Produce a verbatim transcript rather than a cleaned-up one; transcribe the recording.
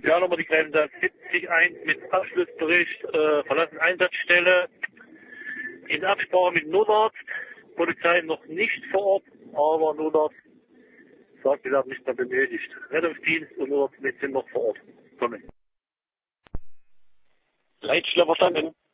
Ja, nochmal die Grenze siebzig eins mit Abschlussbericht, äh, verlassen Einsatzstelle, in Absprache mit Notarzt, Polizei noch nicht vor Ort, aber Notarzt sagt, wir werden nicht mehr benötigt. Rettungsdienst und Notarzt sind noch vor Ort. Kommen. Leitstelle verstanden.